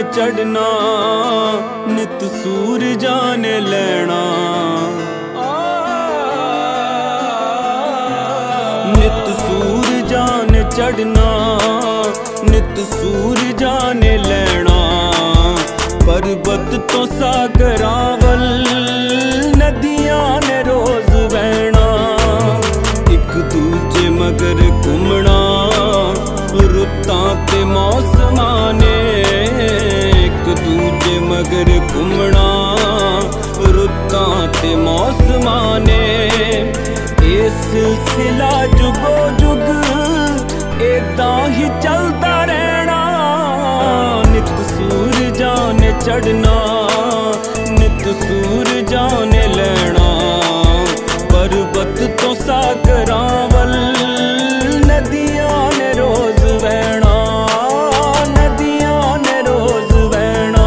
ने चढ़ना, नित सूरजा ने लैना। नित सूरजा ने चढ़ना, नित सूरजा ने लैना। पर्वत तो सागरां वल नदियां ने रोज बहना। एक दूजे मगर घूमना, रुत्तां ते मौसमां ने। एक दूजे मगर घूमना, रुत्तां ते मौसमां ने। ये सिलसिला जुगो जुग एदां ही चलता रहना। नित सूरजा ने चढ़ना, नित सूरजा ने लैना। पर्वत तो सागरां वल नदियां ने रोज बहना, नदियां ने रोज बहना।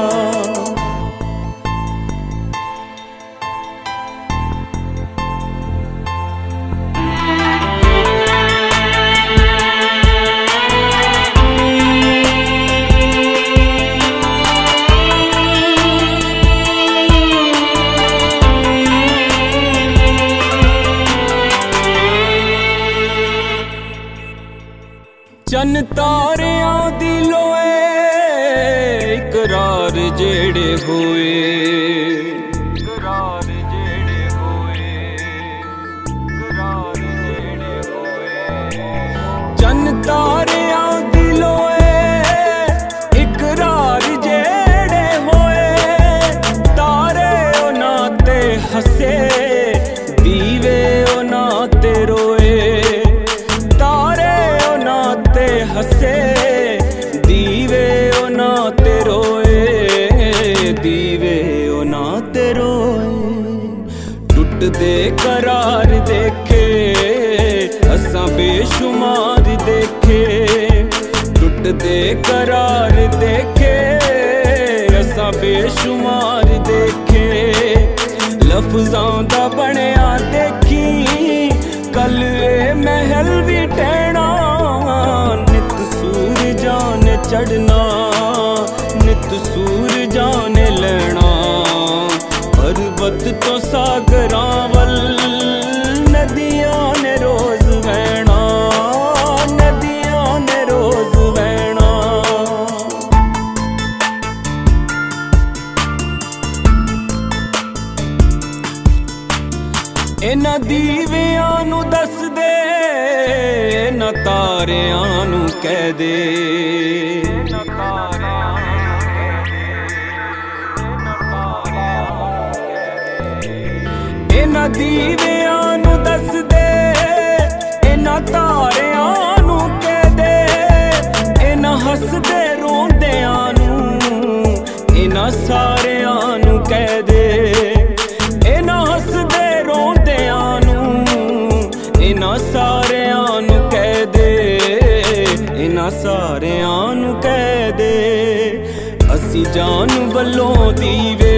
चन तारियां दी लोए इकरार जेड़े होए। इकरार जेड़े होए, इकरार जेड़े होए। चन तारियां दी लोए इकरार जेड़े होए। तारे उन्हां ते हसे, दीवे उन्हां ते रोए। हसे दीवे उन्हां ते रोए, दीवे उन्हां ते रोए। टुटदे करार देखे असां बेशुमार देखे। टुटदे करार देखे असां बेशुमार देखे। लफ्ज़ां दा बनिया देखी कल ए महल भी टहना। नित सूरजा ने चढ़ना, नित सूरजा ने लैना। पर्वत तो सागरां वल नदियां ने रोज बहना, नदियां ने रोज बहना। इन्हां दीवियां नूं दस दे, इन्हां तारियां नूं कह दे। इन्हां दीवियां नूं दस दे, इन्हां तारियां नूं कह दे। इन्हां हसदे रोंदियां नूं, इन्हां सारियां नूं कह दे। इन्हां हसदे रोंदियां नूं, इन्हां सारियां नूं कह दे। इन्हां सारियां नूं कह दे। असी जान वल्लों दीवे,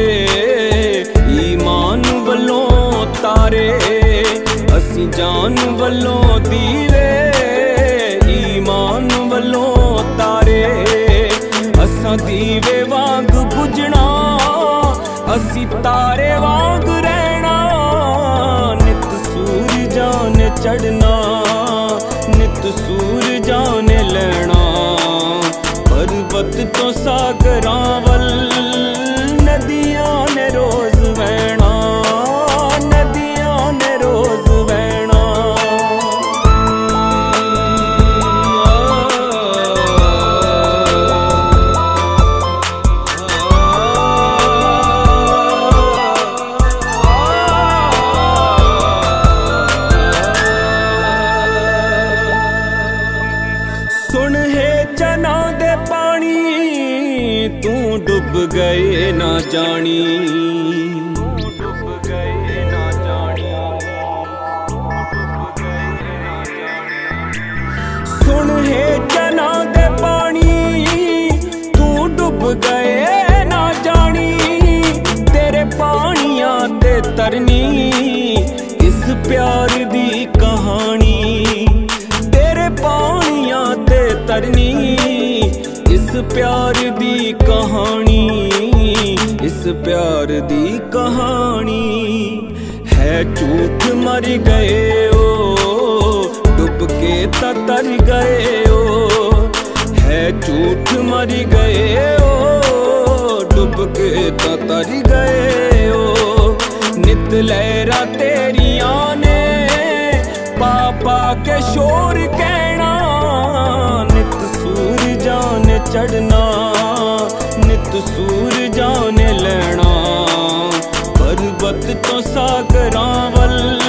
ईमान वल्लों तारे। असी जान वल्लों दीवे, ईमान वल्लों तारे। असां दीवे वांग बुझना, असी तारे वांग रहना। नित सूरजा ने चढ़ना, नित सूरजा ने लैना। पर्वत तो सागरां वल नदियां ने रोज बहना, नदियां ने रोज बहना। सुन है जना दे पानी, तू डूब गए ना जानी। सुन है जना दे पानी, तू डूब गए ना जानी। तेरे पानियां ते तरनी इस प्यार दी कहानी। तेरे पानियां ते तरनी इस प्यार दी कहानी, इस प्यार दी कहानी है झूठ। मर गए ओ डूब के तर गए ओ, है झूठ मर गए ओ डूब के तर गए ओ। नित लहरा तेरिया ने पापा के शोर कहना, नित सूरजा ने चढ़ना, नित सूरजा ने लैना। पर्वत तो सागरां वल